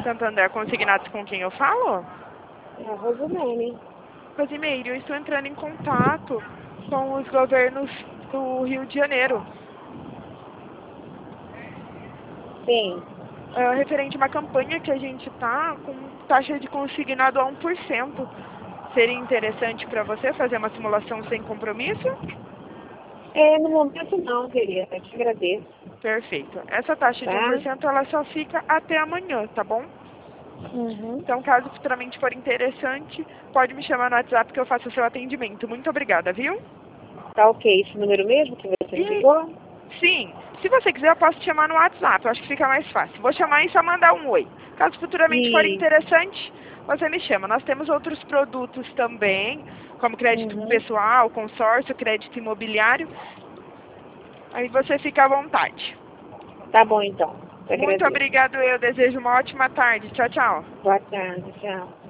Santander Consignados, com quem eu falo? É a Rosemary. Rosimeire, eu estou entrando em contato com os governos do Rio de Janeiro. Sim. Referente a uma campanha que a gente está com taxa de consignado a 1%. Seria interessante para você fazer uma simulação sem compromisso? No momento não, querida. Eu te agradeço. Perfeito. Essa taxa de Tá? 1% ela só fica até amanhã, tá bom? Uhum. Então, caso futuramente for interessante, pode me chamar no WhatsApp que eu faço o seu atendimento. Muito obrigada, viu? Tá ok. Esse número mesmo que você me ligou? Sim, se você quiser eu posso te chamar no WhatsApp, eu acho que fica mais fácil. Vou chamar e só mandar um oi. Caso futuramente for E... interessante, você me chama. Nós temos outros produtos também, como crédito pessoal, consórcio, crédito imobiliário. Aí você fica à vontade. Tá bom, então. Eu Muito agradeço. obrigado, eu desejo uma ótima tarde. Tchau, tchau. Boa tarde. Tchau.